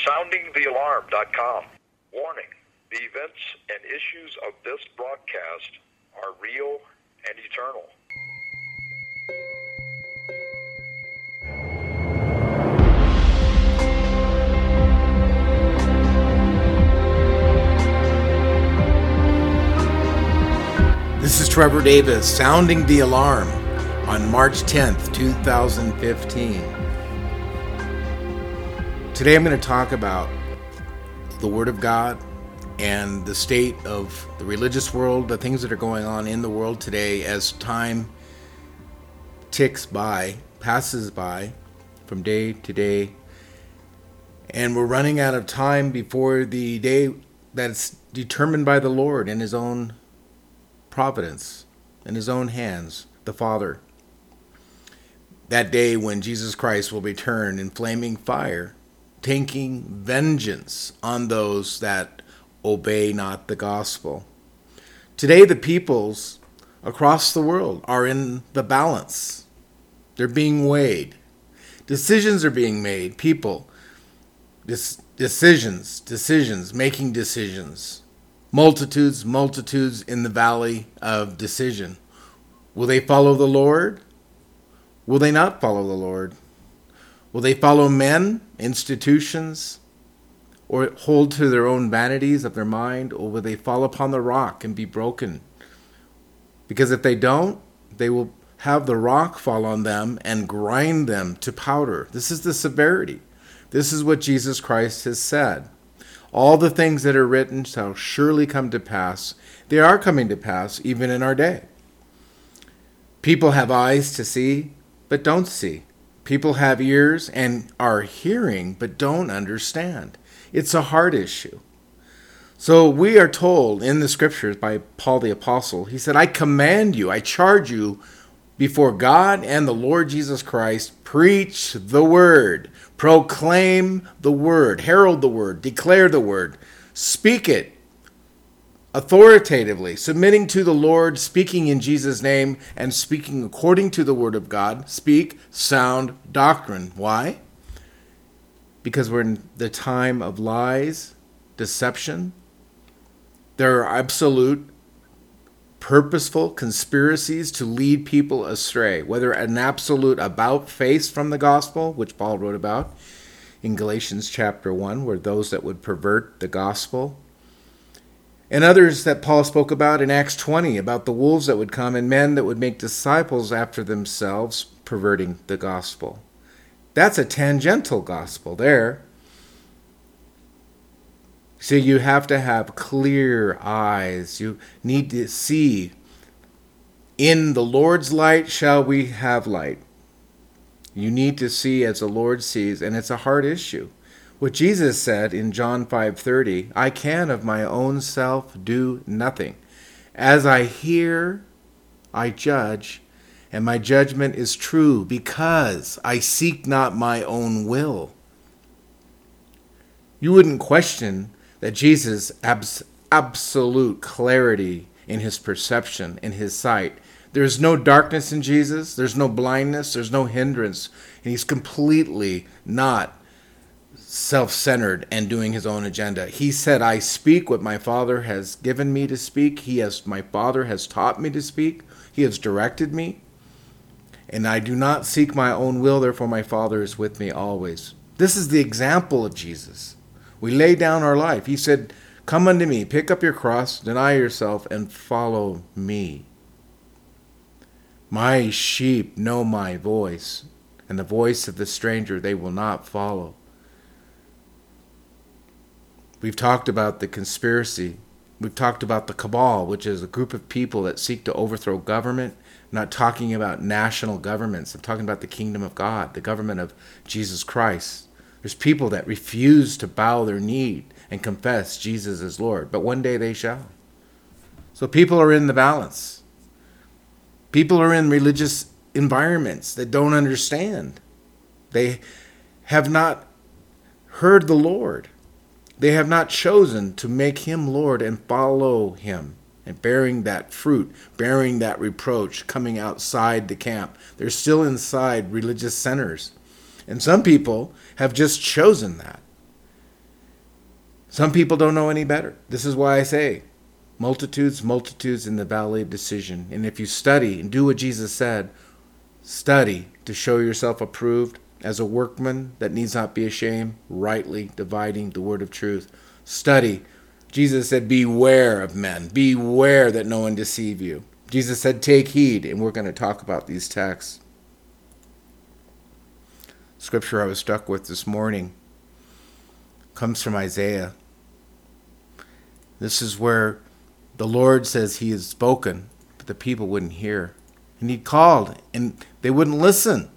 SoundingTheAlarm.com. Warning: the events and issues of this broadcast are real and eternal. This is Trevor Davis, sounding the alarm on March 10th, 2015. Today I'm going to talk about the Word of God and the state of the religious world, the things that are going on in the world today as time ticks by, passes by from day to day. And we're running out of time before the day that's determined by the Lord in His own providence, in His own hands, the Father. That day when Jesus Christ will return in flaming fire, taking vengeance on those that obey not the gospel. Today the peoples across the world are in the balance. They're being weighed. Decisions are being made. People, decisions, making decisions. Multitudes in the valley of decision. Will they follow the Lord? Will they not follow the Lord? Will they follow men, institutions, or hold to their own vanities of their mind? Or will they fall upon the rock and be broken? Because if they don't, they will have the rock fall on them and grind them to powder. This is the severity. This is what Jesus Christ has said. All the things that are written shall surely come to pass. They are coming to pass even in our day. People have eyes to see, but don't see. People have ears and are hearing, but don't understand. It's a heart issue. So we are told in the scriptures by Paul the Apostle, he said, I command you, I charge you before God and the Lord Jesus Christ, preach the word, proclaim the word, herald the word, declare the word, speak it authoritatively, submitting to the Lord, speaking in Jesus' name, and speaking according to the word of God. Speak sound doctrine. Why? Because we're in the time of lies, deception. There are absolute purposeful conspiracies to lead people astray, whether an absolute about-face from the gospel, which Paul wrote about in Galatians chapter 1, where those that would pervert the gospel, and others that Paul spoke about in Acts 20, about the wolves that would come and men that would make disciples after themselves, perverting the gospel. That's a tangential gospel there. So you have to have clear eyes. You need to see. In the Lord's light shall we have light. You need to see as the Lord sees, and it's a hard issue. What Jesus said in John 5:30, I can of my own self do nothing. As I hear, I judge, and my judgment is true, because I seek not my own will. You wouldn't question that Jesus absolute clarity in his perception, in his sight. There's no darkness in Jesus. There's no blindness. There's no hindrance. And he's completely not self-centered and doing his own agenda. He said, I speak what my Father has given me to speak. My Father has taught me to speak. He has directed me. And I do not seek my own will. Therefore, my Father is with me always. This is the example of Jesus. We lay down our life. He said, come unto me, pick up your cross, deny yourself, and follow me. My sheep know my voice, and the voice of the stranger they will not follow. We've talked about the conspiracy. We've talked about the cabal, which is a group of people that seek to overthrow government. I'm not talking about national governments. I'm talking about the kingdom of God, the government of Jesus Christ. There's people that refuse to bow their knee and confess Jesus is Lord, but one day they shall. So people are in the balance. People are in religious environments that don't understand. They have not heard the Lord. They have not chosen to make him Lord and follow him, and bearing that fruit, bearing that reproach, coming outside the camp. They're still inside religious centers. And some people have just chosen that. Some people don't know any better. This is why I say, multitudes, multitudes in the valley of decision. And if you study and do what Jesus said, study to show yourself approved as a workman that needs not be ashamed, rightly dividing the word of truth. Study. Jesus said, beware of men. Beware that no one deceive you. Jesus said, take heed. And we're going to talk about these texts. Scripture I was struck with this morning comes from Isaiah. This is where the Lord says he has spoken, but the people wouldn't hear. And he called, and they wouldn't listen.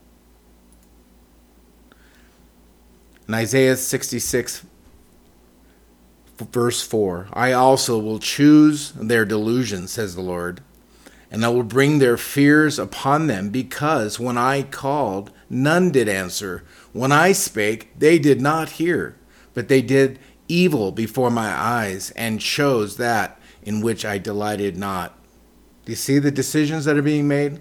In Isaiah 66, verse 4, I also will choose their delusion, says the Lord, and I will bring their fears upon them, because when I called, none did answer. When I spake, they did not hear, but they did evil before my eyes, and chose that in which I delighted not. Do you see the decisions that are being made?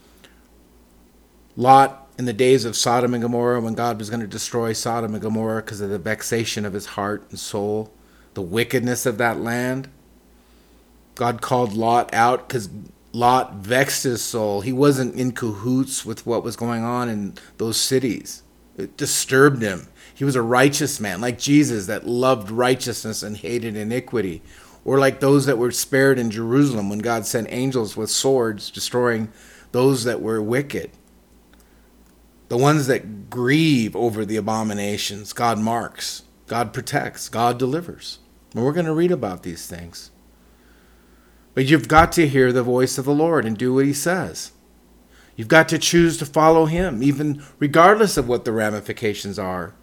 Lot, in the days of Sodom and Gomorrah, when God was going to destroy Sodom and Gomorrah because of the vexation of his heart and soul, the wickedness of that land, God called Lot out because Lot vexed his soul. He wasn't in cahoots with what was going on in those cities. It disturbed him. He was a righteous man, like Jesus, that loved righteousness and hated iniquity. Or like those that were spared in Jerusalem when God sent angels with swords, destroying those that were wicked. The ones that grieve over the abominations, God marks, God protects, God delivers. And we're going to read about these things. But you've got to hear the voice of the Lord and do what he says. You've got to choose to follow him, even regardless of what the ramifications are.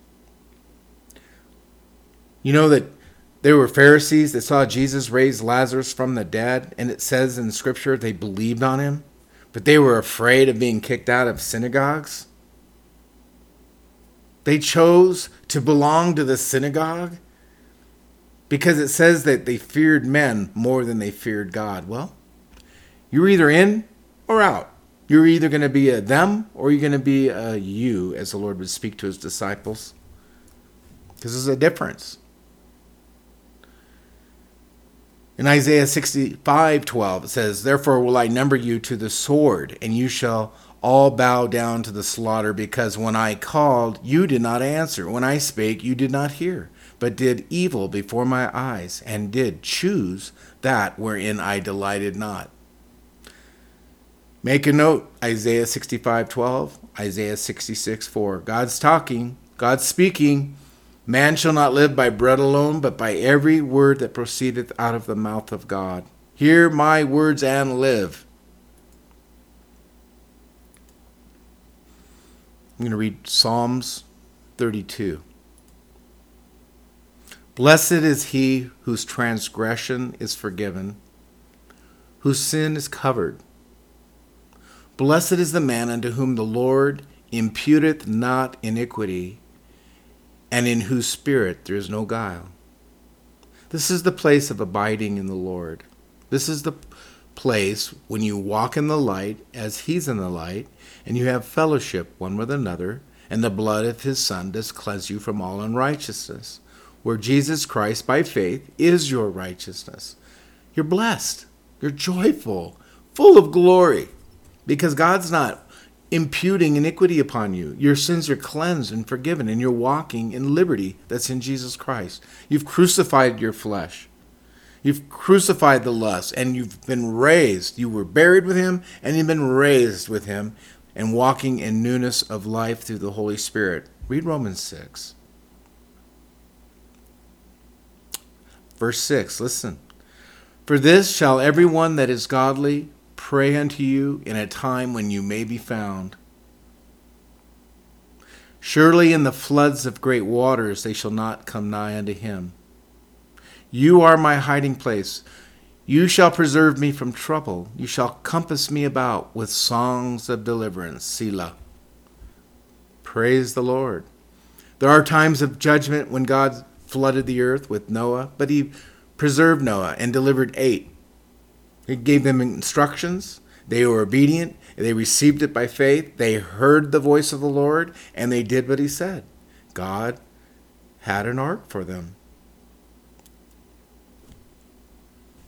You know that there were Pharisees that saw Jesus raise Lazarus from the dead, and it says in Scripture they believed on him, but they were afraid of being kicked out of synagogues. They chose to belong to the synagogue because it says that they feared men more than they feared God. Well, you're either in or out. You're either going to be a them or you're going to be a you, as the Lord would speak to his disciples. Because there's a difference. In Isaiah 65:12, it says, therefore will I number you to the sword, and you shall all bow down to the slaughter, because when I called, you did not answer. When I spake, you did not hear, but did evil before my eyes, and did choose that wherein I delighted not. Make a note, Isaiah 65:12, Isaiah 66:4. God's talking, God's speaking. Man shall not live by bread alone, but by every word that proceedeth out of the mouth of God. Hear my words and live. I'm going to read Psalms 32. Blessed is he whose transgression is forgiven, whose sin is covered. Blessed is the man unto whom the Lord imputeth not iniquity, and in whose spirit there is no guile. This is the place of abiding in the Lord. This is the place when you walk in the light as he's in the light, and you have fellowship one with another, and the blood of his Son does cleanse you from all unrighteousness, where Jesus Christ by faith is your righteousness. You're blessed. You're joyful, full of glory, because God's not imputing iniquity upon you. Your sins are cleansed and forgiven, and you're walking in liberty that's in Jesus Christ. You've crucified your flesh. You've crucified the lust, and you've been raised. You were buried with him, and you've been raised with him, and walking in newness of life through the Holy Spirit. Read Romans 6. Verse 6, listen. For this shall every one that is godly pray unto you in a time when you may be found. Surely in the floods of great waters they shall not come nigh unto him. You are my hiding place. You shall preserve me from trouble. You shall compass me about with songs of deliverance. Selah. Praise the Lord. There are times of judgment when God flooded the earth with Noah, but he preserved Noah and delivered 8. He gave them instructions. They were obedient. They received it by faith. They heard the voice of the Lord, and they did what he said. God had an ark for them.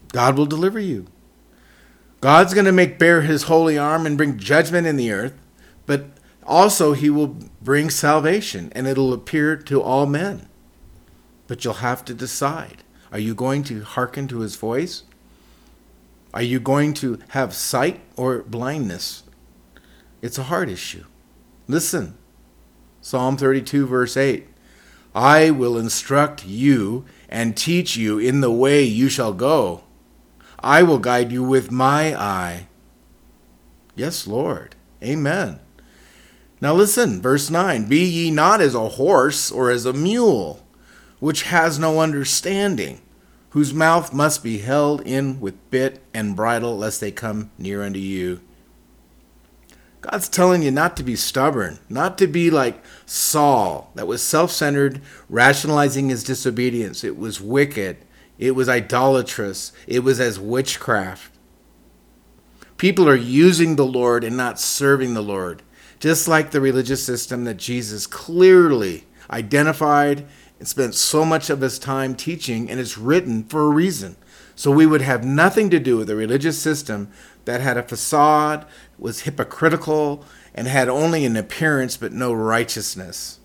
God will deliver you. God's going to make bare his holy arm and bring judgment in the earth, but also he will bring salvation, and it'll appear to all men. But you'll have to decide. Are you going to hearken to his voice? Are you going to have sight or blindness? It's a heart issue. Listen, Psalm 32, verse 8. I will instruct you and teach you in the way you shall go. I will guide you with my eye. Yes, Lord. Amen. Now listen, verse 9. Be ye not as a horse or as a mule, which has no understanding, whose mouth must be held in with bit and bridle, lest they come near unto you. God's telling you not to be stubborn, not to be like Saul, that was self-centered, rationalizing his disobedience. It was wicked. It was idolatrous. It was as witchcraft. People are using the Lord and not serving the Lord, just like the religious system that Jesus clearly identified and spent so much of his time teaching, and it's written for a reason. So we would have nothing to do with a religious system that had a facade, was hypocritical, and had only an appearance but no righteousness.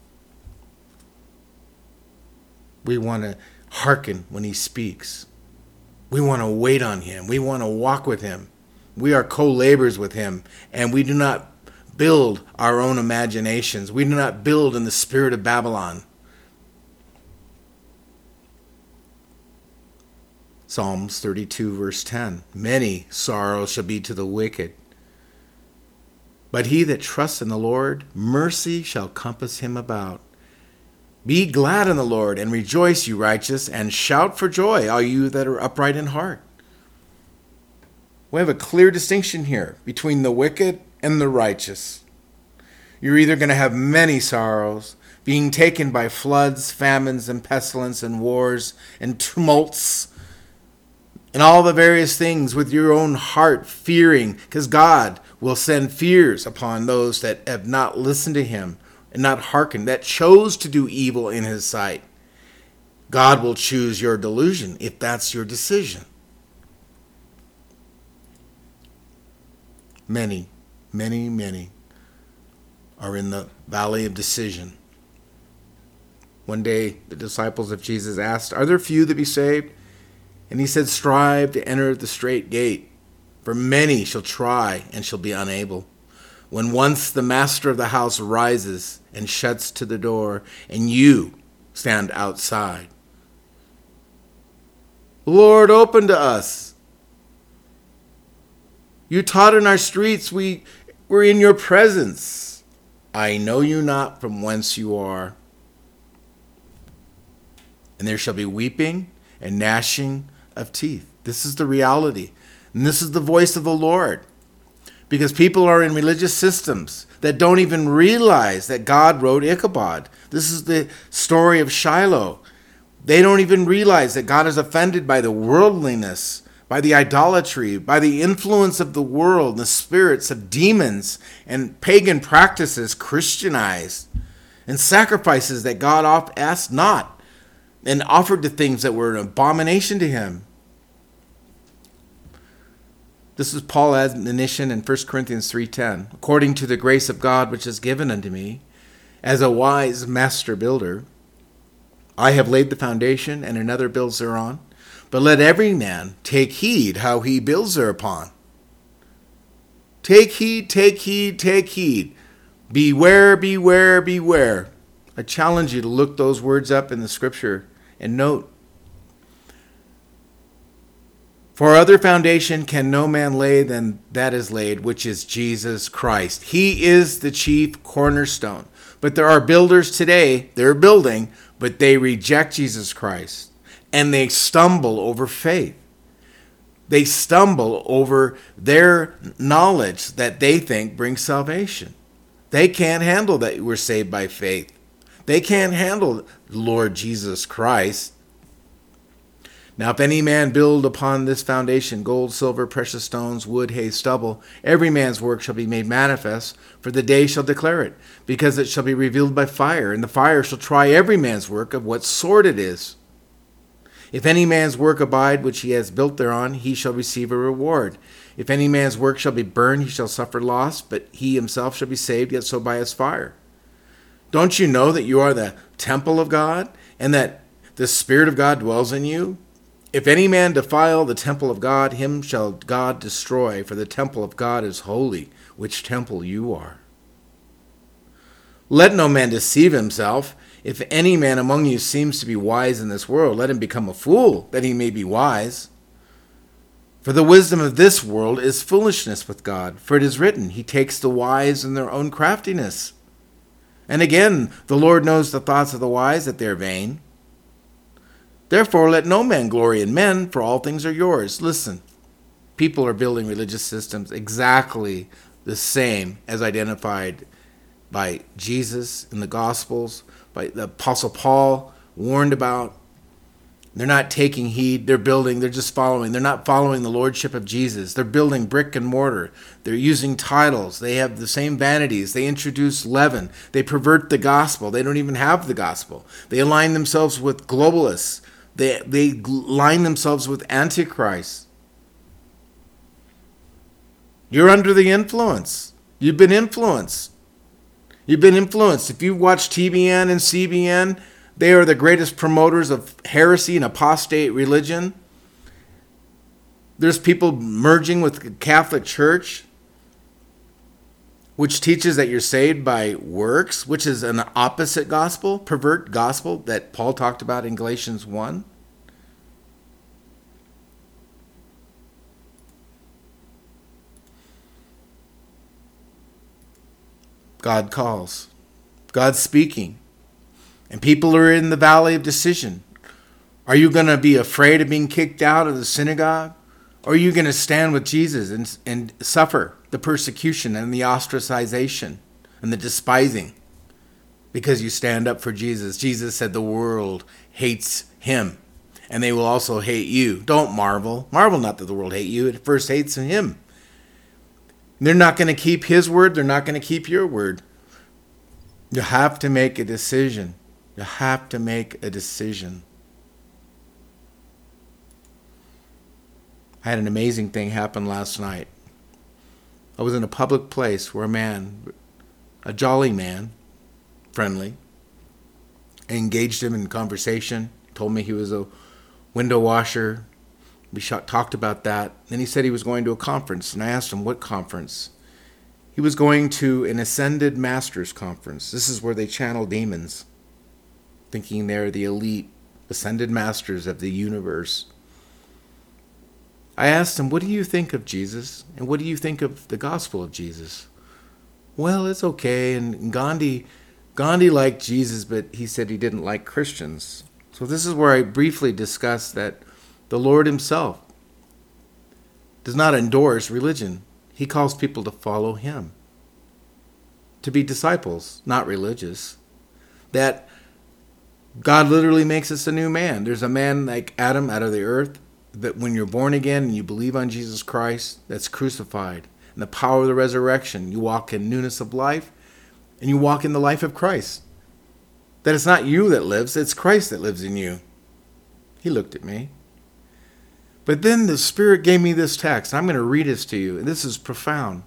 We want to hearken when he speaks. We want to wait on him. We want to walk with him. We are co-laborers with him, and we do not build our own imaginations. We do not build in the spirit of Babylon. Psalms 32, verse 10. Many sorrows shall be to the wicked, but he that trusts in the Lord, mercy shall compass him about. Be glad in the Lord, and rejoice, you righteous, and shout for joy, all you that are upright in heart. We have a clear distinction here between the wicked and the righteous. You're either going to have many sorrows, being taken by floods, famines, and pestilence, and wars, and tumults, and all the various things with your own heart fearing, because God will send fears upon those that have not listened to him and not hearkened, that chose to do evil in his sight. God will choose your delusion if that's your decision. Many, many, many are in the valley of decision. One day, the disciples of Jesus asked, are there few that be saved? And he said, strive to enter the strait gate, for many shall try and shall be unable. When once the master of the house rises and shuts to the door, and you stand outside. Lord, open to us. You taught in our streets, we were in your presence. I know you not from whence you are. And there shall be weeping and gnashing of teeth. This is the reality. And this is the voice of the Lord. Because people are in religious systems that don't even realize that God wrote Ichabod. This is the story of Shiloh. They don't even realize that God is offended by the worldliness, by the idolatry, by the influence of the world, the spirits of demons and pagan practices Christianized, and sacrifices that God asked not, and offered the things that were an abomination to him. This is Paul's admonition in 1 Corinthians 3:10. According to the grace of God which is given unto me, as a wise master builder, I have laid the foundation, and another builds thereon. But let every man take heed how he builds thereupon. Take heed, take heed, take heed. Beware, beware, beware. I challenge you to look those words up in the scripture and note. For other foundation can no man lay than that is laid, which is Jesus Christ. He is the chief cornerstone. But there are builders today, they're building, but they reject Jesus Christ. And they stumble over faith. They stumble over their knowledge that they think brings salvation. They can't handle that we're saved by faith. They can't handle Lord Jesus Christ. Now, if any man build upon this foundation gold, silver, precious stones, wood, hay, stubble, every man's work shall be made manifest, for the day shall declare it, because it shall be revealed by fire, and the fire shall try every man's work of what sort it is. If any man's work abide which he has built thereon, he shall receive a reward. If any man's work shall be burned, he shall suffer loss, but he himself shall be saved, yet so by his fire. Don't you know that you are the temple of God, and that the Spirit of God dwells in you? If any man defile the temple of God, him shall God destroy, for the temple of God is holy, which temple you are. Let no man deceive himself. If any man among you seems to be wise in this world, let him become a fool, that he may be wise. For the wisdom of this world is foolishness with God. For it is written, He takes the wise in their own craftiness. And again, the Lord knows the thoughts of the wise, that they are vain. Therefore, let no man glory in men, for all things are yours. Listen, people are building religious systems exactly the same as identified by Jesus in the Gospels, by the Apostle Paul warned about. They're not taking heed. They're building. They're just following. They're not following the lordship of Jesus. They're building brick and mortar. They're using titles. They have the same vanities. They introduce leaven. They pervert the gospel. They don't even have the gospel. They align themselves with globalists. They line themselves with antichrist. You're under the influence. You've been influenced. You've been influenced. If you watch TBN and CBN, they are the greatest promoters of heresy and apostate religion. There's people merging with the Catholic Church, which teaches that you're saved by works, which is an opposite gospel, pervert gospel that Paul talked about in Galatians 1. God calls. God's speaking. And people are in the valley of decision. Are you going to be afraid of being kicked out of the synagogue? Or are you going to stand with Jesus and suffer the persecution and the ostracization and the despising because you stand up for Jesus? Jesus said the world hates him, and they will also hate you. Don't marvel. Marvel not that the world hate you. It first hates him. They're not going to keep his word. They're not going to keep your word. You have to make a decision. You have to make a decision. I had an amazing thing happen last night. I was in a public place where a man, a jolly man, friendly, I engaged him in conversation, told me he was a window washer. We talked about that. Then he said he was going to a conference, and I asked him what conference. He was going to an Ascended Masters conference. This is where they channel demons, thinking they're the elite Ascended Masters of the universe. I asked him, what do you think of Jesus? And what do you think of the gospel of Jesus? Well, it's okay. And Gandhi liked Jesus, but he said he didn't like Christians. So this is where I briefly discussed that the Lord himself does not endorse religion. He calls people to follow him, to be disciples, not religious. That God literally makes us a new man. There's a man like Adam out of the earth, that when you're born again and you believe on Jesus Christ, that's crucified. And the power of the resurrection, you walk in newness of life, and you walk in the life of Christ. That it's not you that lives, it's Christ that lives in you. He looked at me. But then the Spirit gave me this text. I'm going to read this to you, and this is profound.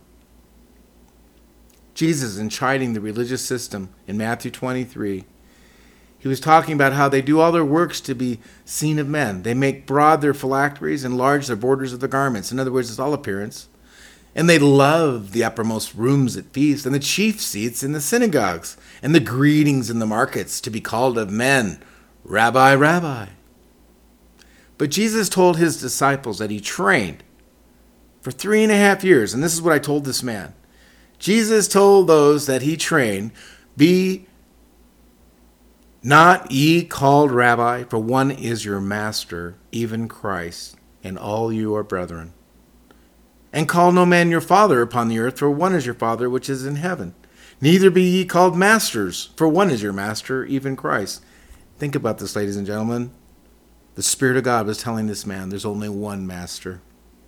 Jesus, in chiding the religious system in Matthew 23, he was talking about how they do all their works to be seen of men. They make broad their phylacteries, enlarge their borders of the garments. In other words, it's all appearance. And they love the uppermost rooms at feasts, and the chief seats in the synagogues, and the greetings in the markets, to be called of men, Rabbi, Rabbi. But Jesus told his disciples that he trained for 3.5 years. And this is what I told this man. Jesus told those that he trained, be not ye called Rabbi, for one is your master, even Christ, and all you are brethren. And call no man your father upon the earth, for one is your Father which is in heaven. Neither be ye called masters, for one is your master, even Christ. Think about this, ladies and gentlemen. The Spirit of God was telling this man there's only one master,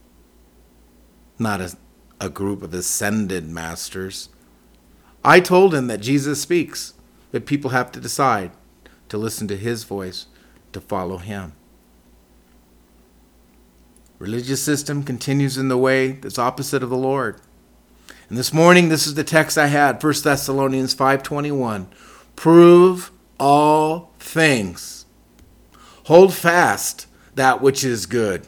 not a group of ascended masters. I told him that Jesus speaks, but people have to decide to listen to his voice, to follow him. Religious system continues in the way that's opposite of the Lord. And this morning, this is the text I had, 1 Thessalonians 5:21. Prove all things. Hold fast that which is good.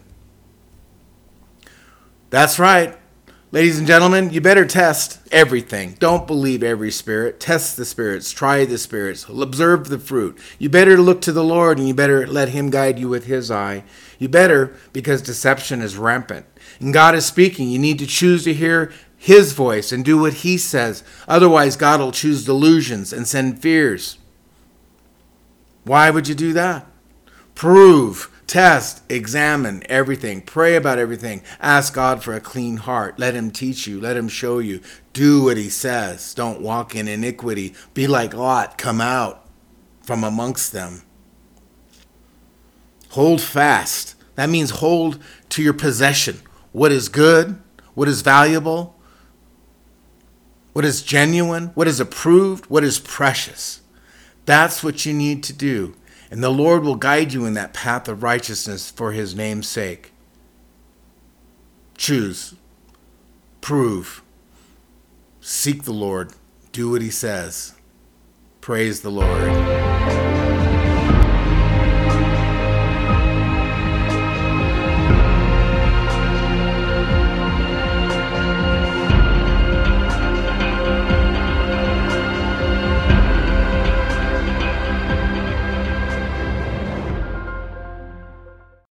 That's right. Ladies and gentlemen, you better test everything. Don't believe every spirit. Test the spirits. Try the spirits. Observe the fruit. You better look to the Lord, and you better let him guide you with his eye. You better, because deception is rampant. And God is speaking. You need to choose to hear his voice and do what he says. Otherwise, God will choose delusions and send fears. Why would you do that? Prove, test, examine everything. Pray about everything. Ask God for a clean heart. Let him teach you. Let him show you. Do what he says. Don't walk in iniquity. Be like Lot. Come out from amongst them. Hold fast. That means hold to your possession. What is good? What is valuable? What is genuine? What is approved? What is precious? That's what you need to do. And the Lord will guide you in that path of righteousness for his name's sake. Choose. Prove. Seek the Lord. Do what he says. Praise the Lord.